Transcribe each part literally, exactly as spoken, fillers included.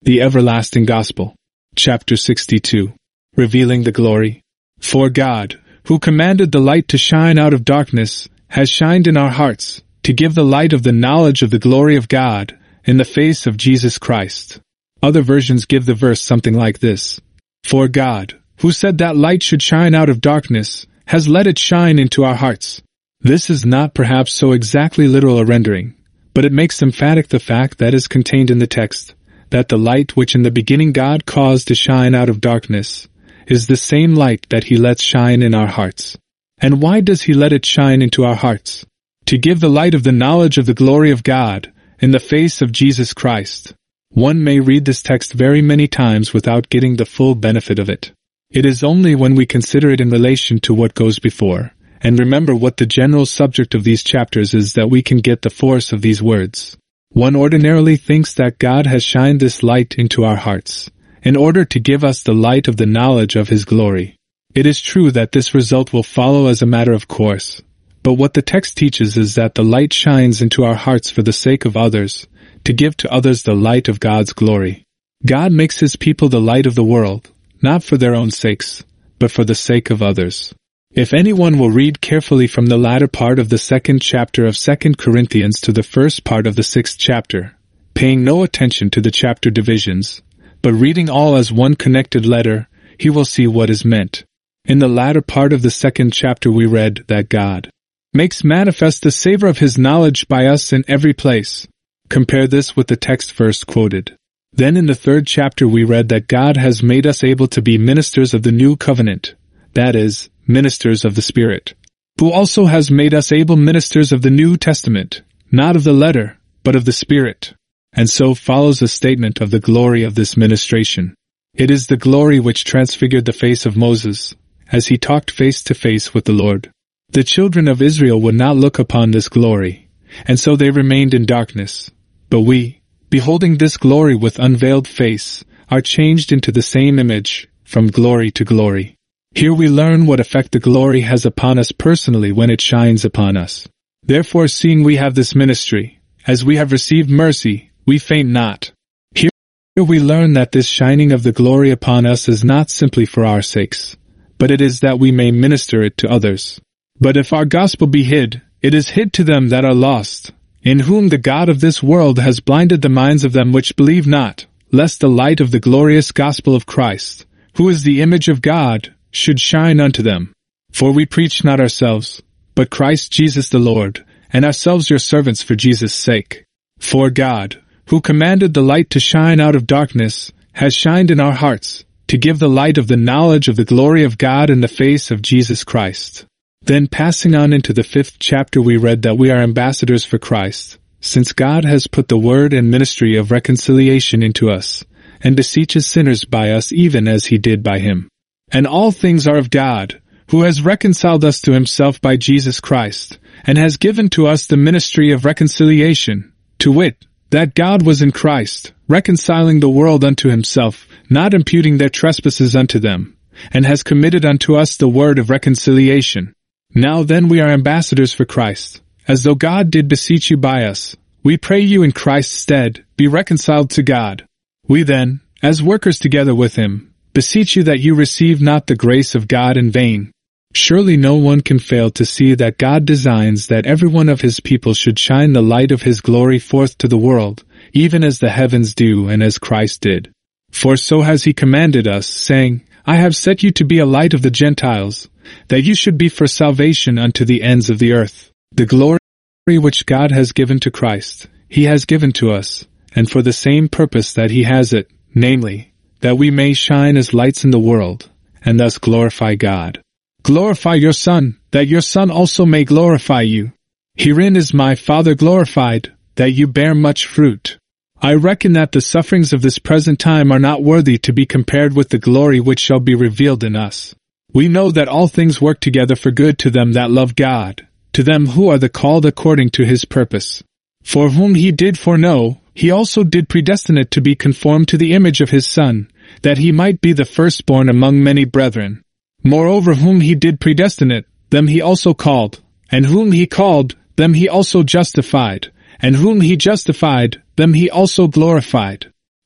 The Everlasting Gospel. Chapter sixty-two. Revealing the Glory. For God, who commanded the light to shine out of darkness, has shined in our hearts, to give the light of the knowledge of the glory of God, in the face of Jesus Christ. Other versions give the verse something like this. For God, who said that light should shine out of darkness, has let it shine into our hearts. This is not perhaps so exactly literal a rendering, but it makes emphatic the fact that is contained in the text, that the light which in the beginning God caused to shine out of darkness, is the same light that He lets shine in our hearts. And why does He let it shine into our hearts? To give the light of the knowledge of the glory of God, in the face of Jesus Christ. One may read this text very many times without getting the full benefit of it. It is only when we consider it in relation to what goes before, and remember what the general subject of these chapters is, that we can get the force of these words. One ordinarily thinks that God has shined this light into our hearts, in order to give us the light of the knowledge of His glory. It is true that this result will follow as a matter of course, but what the text teaches is that the light shines into our hearts for the sake of others, to give to others the light of God's glory. God makes His people the light of the world, not for their own sakes, but for the sake of others. If anyone will read carefully from the latter part of the second chapter of Second Corinthians to the first part of the sixth chapter, paying no attention to the chapter divisions, but reading all as one connected letter, he will see what is meant. In the latter part of the second chapter we read that God makes manifest the savor of His knowledge by us in every place. Compare this with the text verse quoted. Then in the third chapter we read that God has made us able to be ministers of the new covenant, that is, ministers of the Spirit, who also has made us able ministers of the New Testament, not of the letter, but of the Spirit. And so follows a statement of the glory of this ministration. It is the glory which transfigured the face of Moses, as he talked face to face with the Lord. The children of Israel would not look upon this glory, and so they remained in darkness. But we, beholding this glory with unveiled face, are changed into the same image, from glory to glory. Here we learn what effect the glory has upon us personally when it shines upon us. Therefore, seeing we have this ministry, as we have received mercy, we faint not. Here we learn that this shining of the glory upon us is not simply for our sakes, but it is that we may minister it to others. But if our gospel be hid, it is hid to them that are lost, in whom the God of this world has blinded the minds of them which believe not, lest the light of the glorious gospel of Christ, who is the image of God, should shine unto them. For we preach not ourselves, but Christ Jesus the Lord, and ourselves your servants for Jesus' sake. For God, who commanded the light to shine out of darkness, has shined in our hearts, to give the light of the knowledge of the glory of God in the face of Jesus Christ. Then passing on into the fifth chapter we read that we are ambassadors for Christ, since God has put the word and ministry of reconciliation into us, and beseeches sinners by us even as He did by Him. And all things are of God, who has reconciled us to Himself by Jesus Christ, and has given to us the ministry of reconciliation, to wit, that God was in Christ, reconciling the world unto Himself, not imputing their trespasses unto them, and has committed unto us the word of reconciliation. Now then we are ambassadors for Christ, as though God did beseech you by us. We pray you in Christ's stead, be reconciled to God. We then, as workers together with Him, beseech you that you receive not the grace of God in vain. Surely no one can fail to see that God designs that every one of His people should shine the light of His glory forth to the world, even as the heavens do and as Christ did. For so has He commanded us, saying, I have set you to be a light of the Gentiles, that you should be for salvation unto the ends of the earth. The glory which God has given to Christ, He has given to us, and for the same purpose that He has it, namely, that we may shine as lights in the world, and thus glorify God. Glorify your Son, that your Son also may glorify you. Herein is my Father glorified, that you bear much fruit. I reckon that the sufferings of this present time are not worthy to be compared with the glory which shall be revealed in us. We know that all things work together for good to them that love God, to them who are the called according to His purpose. For whom He did foreknow, He also did predestinate to be conformed to the image of His Son, that He might be the firstborn among many brethren. Moreover, whom He did predestinate, them He also called, and whom He called, them He also justified, and whom He justified, them He also glorified.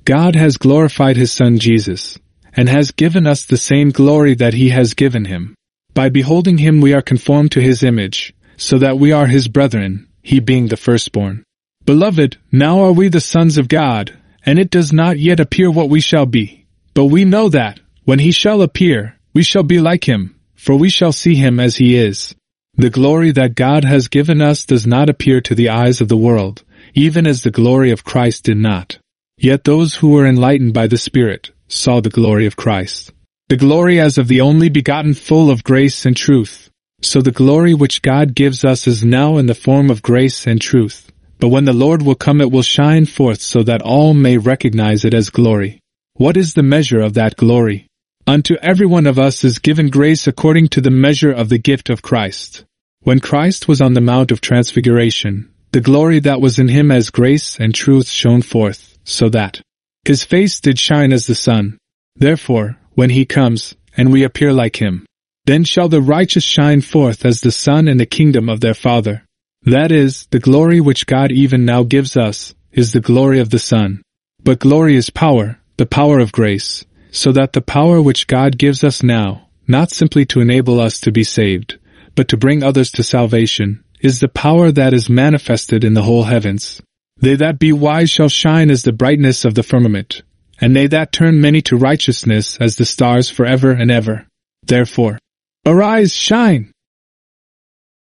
God has glorified his Son Jesus, and has given us the same glory that he has given him. By beholding him we are conformed to his image, so that we are his brethren, he being the firstborn. Beloved, now are we the sons of God, and it does not yet appear what we shall be. But we know that, when he shall appear, we shall be like him, for we shall see him as he is. The glory that God has given us does not appear to the eyes of the world, even as the glory of Christ did not. Yet those who were enlightened by the Spirit saw the glory of Christ, the glory as of the only begotten, full of grace and truth. So the glory which God gives us is now in the form of grace and truth, but when the Lord will come it will shine forth so that all may recognize it as glory. What is the measure of that glory? Unto every one of us is given grace according to the measure of the gift of Christ. When Christ was on the Mount of Transfiguration, the glory that was in him as grace and truth shone forth, so that his face did shine as the sun. Therefore, when he comes, and we appear like him, then shall the righteous shine forth as the sun in the kingdom of their Father. That is, the glory which God even now gives us, is the glory of the Son. But glory is power, the power of grace, so that the power which God gives us now, not simply to enable us to be saved, but to bring others to salvation, is the power that is manifested in the whole heavens. They that be wise shall shine as the brightness of the firmament, and they that turn many to righteousness as the stars forever and ever. Therefore, arise, shine,